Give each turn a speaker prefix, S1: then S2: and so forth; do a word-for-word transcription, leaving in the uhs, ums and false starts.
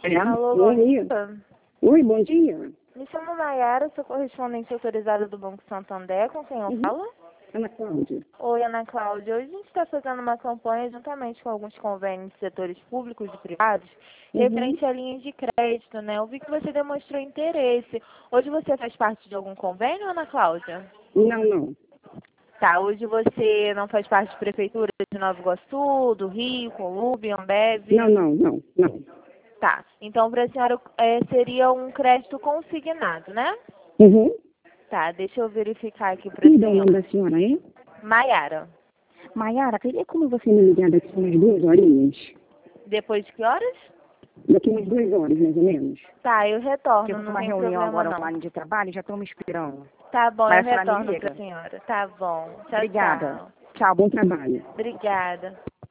S1: É.
S2: Alô, bom
S1: Oi.
S2: dia.
S1: Oi, bom dia.
S2: Me chamo Nayara, sou correspondente autorizada do Banco Santander, com quem eu
S1: Uhum.
S2: falo?
S1: Ana Cláudia.
S2: Oi, Ana Cláudia. Hoje a gente está fazendo uma campanha juntamente com alguns convênios de setores públicos e privados,
S1: Uhum.
S2: referente a linhas de crédito, né? Eu vi que você demonstrou interesse. Hoje você faz parte de algum convênio, Ana Cláudia?
S1: Não, não.
S2: Tá, hoje você não faz parte de prefeitura de Nova Iguaçu, do Rio, Colube, Ambev?
S1: Não, não, não, não.
S2: Tá, então para a senhora é, seria um crédito consignado, né?
S1: Uhum.
S2: Tá, deixa eu verificar aqui para a
S1: Tudo, o nome
S2: senhora.
S1: da senhora é?
S2: Maiara.
S1: Maiara, teria como você me ligar daqui umas duas horinhas?
S2: Depois de que horas?
S1: Daqui umas duas horas, mais ou menos.
S2: Tá, eu retorno,
S3: Eu tô
S2: não
S3: numa
S2: tem
S3: reunião
S2: problema
S3: agora
S2: não.
S3: online de trabalho, já estão me esperando.
S2: Tá bom,
S3: Mas
S2: eu
S3: a senhora me
S2: retorno
S3: liga.
S2: para a senhora. Tá bom. Tchau,
S3: Obrigada.
S2: tchau.
S1: Tchau, bom trabalho.
S2: Obrigada.